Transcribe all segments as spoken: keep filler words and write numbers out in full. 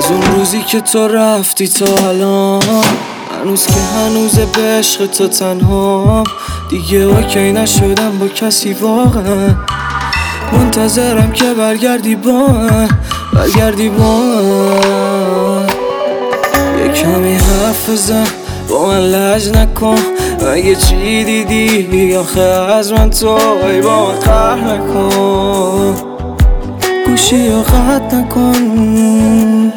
از اون روزی که تو رفتی تا الان، هنوز که هنوزه به عشق تو تنها. دیگه اوکی نشدم با کسی واقعا، منتظرم که برگردی با من، برگردی با من. یه کمی حرف بزن با من، لج نکن. اگه چی دیدی آخه از من توی، با من قهر نکن، گوشی رو قطع نکن.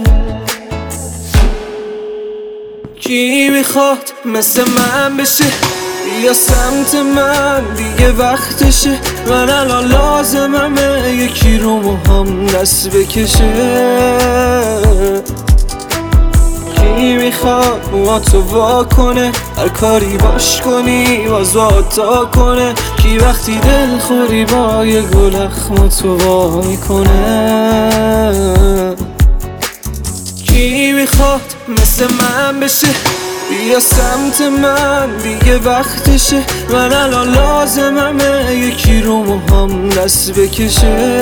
کی میخواد مثل من بشه، بیا سمت من دیگه وقتشه. من الان لازممه یکی رو موهام دست بکشه. کی میخواد موها تو وا کنه، هر کاری باش کنی باز تا کنه. کی وقتی دل خوری با یه گل اخما تو وا میکنه. کی میخواد مثل من بشه، بیا سمت من دیگه وقتشه. من الان لازممه یکی رو موهام دست بکشه.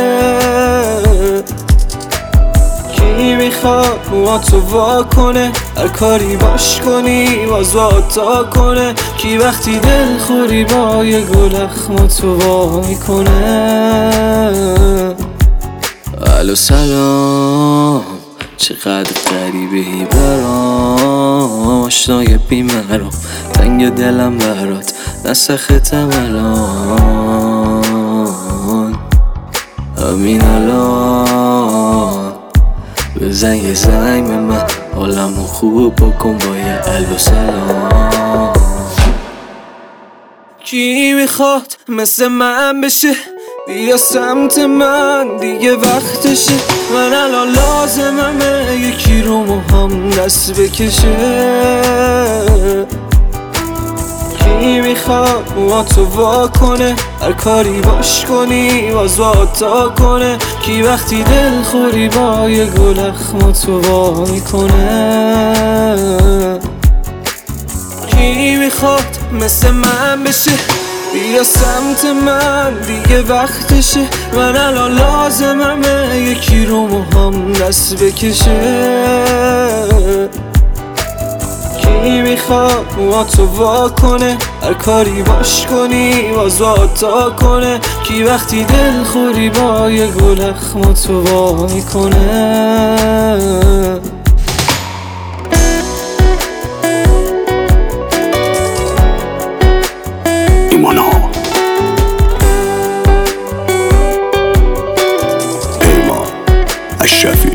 کی میخواد موها تو وا کنه، هر کاری باش کنی باز تا کنه. کی وقتی دل خوری با یه گل اخما تو وا میکنه. الو سلام، چقدر غریبهی برام، آشنای بیمرام، تنگ دلم برات نسختم الان. همین الان بزن یه زنگ به من، حالمو خوب بکن با یه الو سلام. کی میخواد مثل من بشه، بیا سمت من دیگه وقتشه. من الان لازممه یکی رو موهام دست بکشه. کی میخواد موها تو وا کنه، هر کاری باش کنی باز تا کنه. کی وقتی دل خوری با یه گل اخما تو وا میکنه. کی میخواد مثل من بشه، بیا سمت من دیگه وقتشه. من الان لازممه یکی رو موهام دست بکشه. کی میخواد موها تو وا کنه، هر کاری باش کنی باز تا کنه. کی وقتی دل خوری با یه گل اخما تو وا میکنه. الشافي.